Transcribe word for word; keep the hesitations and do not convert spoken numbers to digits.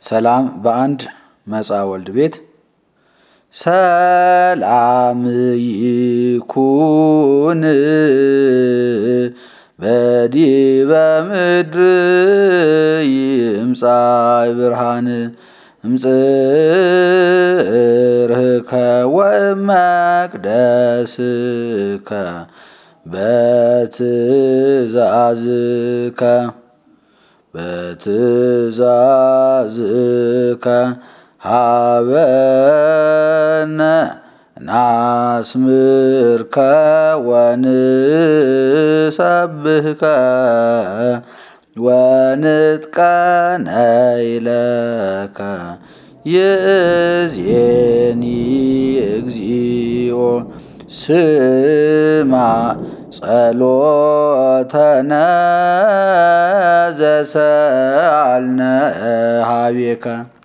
ሰላም በአንድ መጻ ወልድ ቤት ሰላም ይኩን በዲበ ምድር ይምጻእ ብርሃን እምጽርህከ ወመቅደስከ በትእዛዝከ በትእዛዝከ ሀበነ ናስምርከ ወንሰብህከ ወንጥቀነይ ለከ ይእዜኒ እግዚኦ ስማዕ ጸሎተነ ዘሰአልነ ሀቤከ